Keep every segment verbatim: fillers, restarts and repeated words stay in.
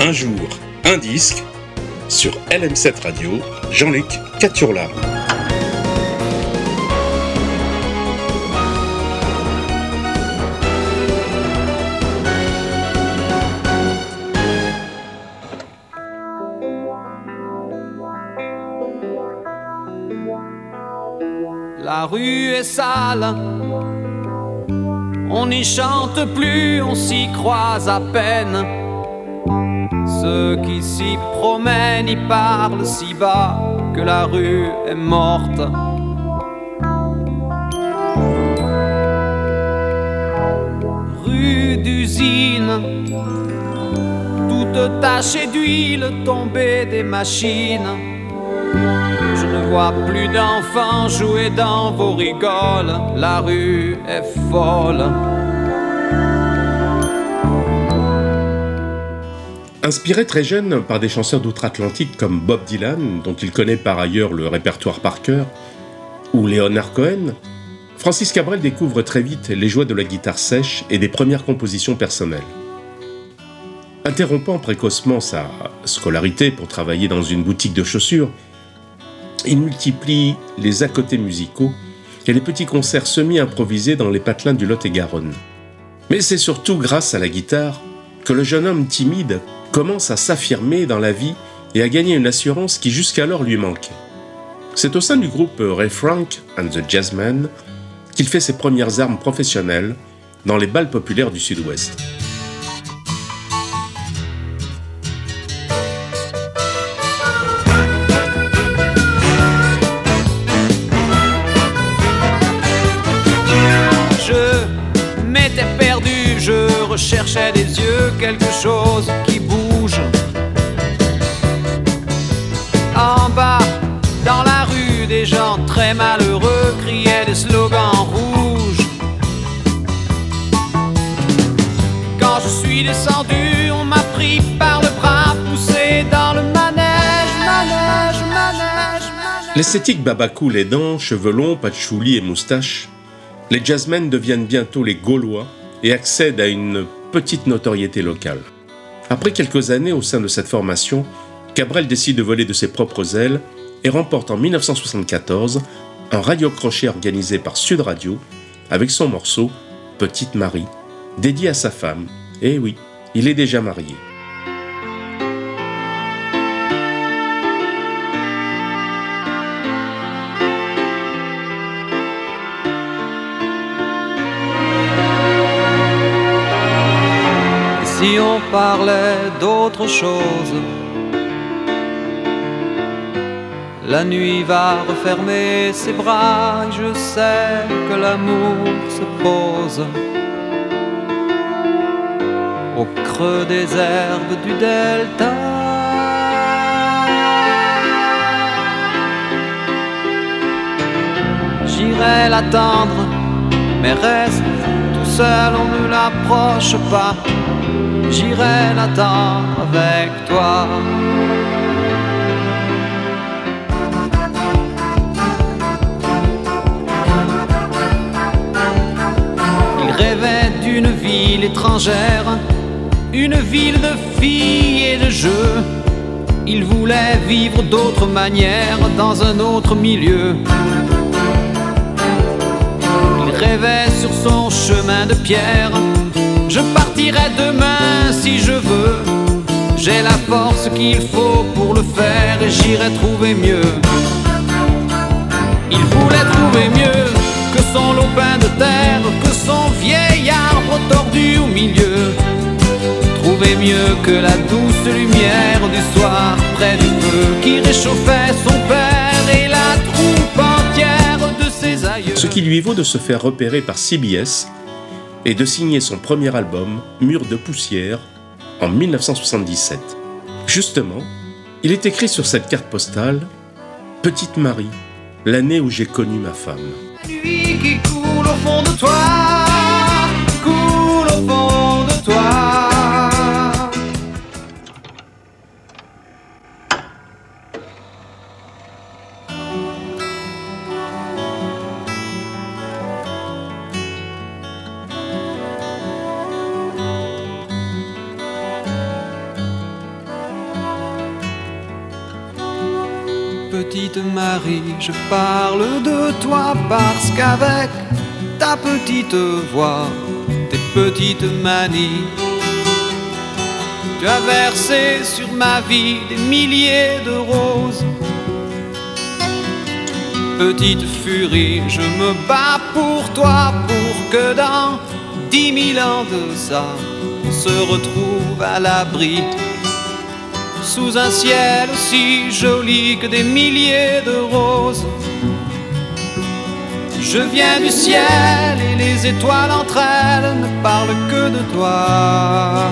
Un jour, un disque, sur L M sept Radio, Jean-Luc Caturla. La rue est sale, on n'y chante plus, on s'y croise à peine. Ceux qui s'y promènent y parlent si bas que la rue est morte. Rue d'usine, toute tachée d'huile tombée des machines. Je ne vois plus d'enfants jouer dans vos rigoles, la rue est folle. Inspiré très jeune par des chanteurs d'outre-Atlantique comme Bob Dylan, dont il connaît par ailleurs le répertoire par cœur, ou Leonard Cohen, Francis Cabrel découvre très vite les joies de la guitare sèche et des premières compositions personnelles. Interrompant précocement sa scolarité pour travailler dans une boutique de chaussures, il multiplie les à-côtés musicaux et les petits concerts semi-improvisés dans les patelins du Lot-et-Garonne. Mais c'est surtout grâce à la guitare que le jeune homme timide commence à s'affirmer dans la vie et à gagner une assurance qui jusqu'alors lui manquait. C'est au sein du groupe Ray Frank and the Jazzmen qu'il fait ses premières armes professionnelles dans les bals populaires du Sud-Ouest. Je cherchais des yeux quelque chose qui bouge. En bas, dans la rue, des gens très malheureux criaient des slogans rouges. Quand je suis descendu, on m'a pris par le bras, poussé dans le manège, manège, manège, manège. L'esthétique Babacool aidant, cheveux longs, patchouli et moustache, les jazzmen deviennent bientôt les Gaulois et accède à une petite notoriété locale. Après quelques années au sein de cette formation, Cabrel décide de voler de ses propres ailes et remporte en dix-neuf cent soixante-quatorze un radio-crochet organisé par Sud Radio avec son morceau « Petite Marie », dédié à sa femme. Eh oui, il est déjà marié. Si on parlait d'autre chose, la nuit va refermer ses bras et je sais que l'amour se pose au creux des herbes du delta. J'irai l'attendre, mais reste tout seul, on ne l'approche pas. J'irai l'attendre avec toi. Il rêvait d'une ville étrangère, une ville de filles et de jeux. Il voulait vivre d'autres manières dans un autre milieu. Il rêvait sur son chemin de pierre. Je partirai demain si je veux. J'ai la force qu'il faut pour le faire et j'irai trouver mieux. Il voulait trouver mieux que son lopin de terre, que son vieil arbre tordu au milieu. Trouver mieux que la douce lumière du soir près du feu qui réchauffait son père et la troupe entière de ses aïeux. Ce qui lui vaut de se faire repérer par C B S et de signer son premier album, Mur de poussière, en dix-neuf cent soixante-dix-sept. Justement, il est écrit sur cette carte postale « Petite Marie, l'année où j'ai connu ma femme ». La nuit qui coule au fond de toi, coule au fond de toi. Petite Marie, je parle de toi parce qu'avec ta petite voix, tes petites manies, tu as versé sur ma vie des milliers de roses. Petite furie, je me bats pour toi, pour que dans dix mille ans de ça, on se retrouve à l'abri, sous un ciel aussi joli que des milliers de roses. Je viens du ciel et les étoiles entre elles ne parlent que de toi.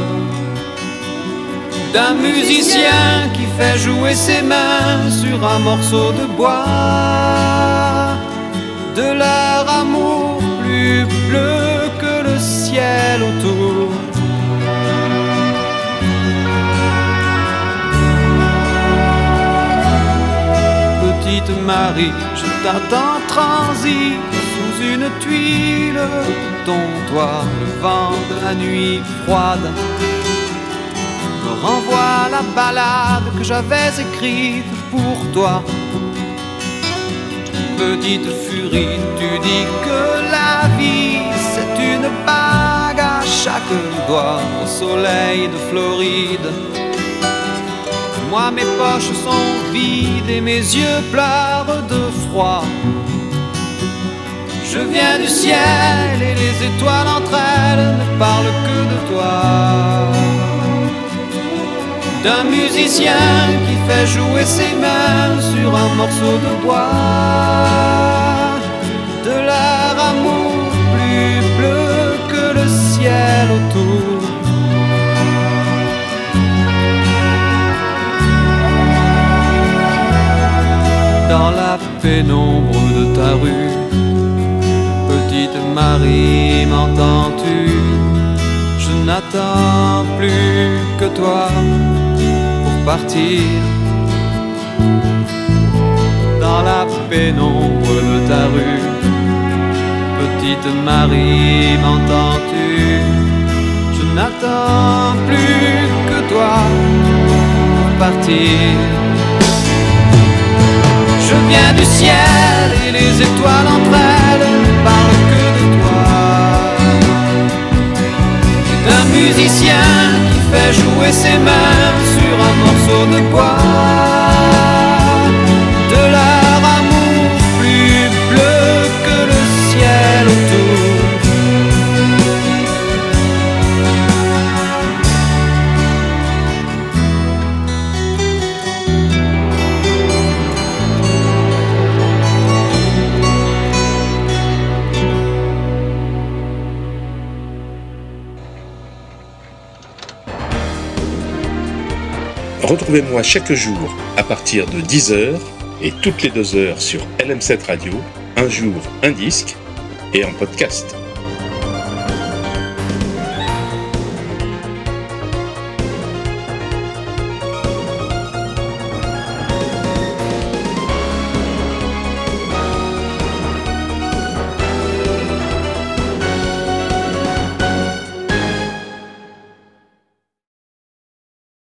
D'un musicien qui fait jouer ses mains sur un morceau de bois, de leur amour plus bleu que le ciel autour. Petite Marie, je t'attends transi sous une tuile de ton toit. Le vent de la nuit froide me renvoie la ballade que j'avais écrite pour toi. Petite furie, tu dis que la vie c'est une bague à chaque doigt au soleil de Floride. Moi mes poches sont vides et mes yeux pleurent de froid. Je viens du ciel et les étoiles entre elles ne parlent que de toi. D'un musicien qui fait jouer ses mains sur un morceau de bois, de leur amour plus bleu que le ciel autour. Dans la pénombre de ta rue, petite Marie, m'entends-tu? Je n'attends plus que toi pour partir. Dans la pénombre de ta rue, petite Marie, m'entends-tu? Je n'attends plus que toi pour partir. Je viens du ciel et les étoiles entre elles ne parlent que de toi. C'est un musicien qui fait jouer ses mains sur un morceau de bois, de leur amour plus bleu que le ciel autour. Retrouvez-moi chaque jour à partir de dix heures et toutes les deux heures sur L M sept Radio, un jour un disque et en podcast.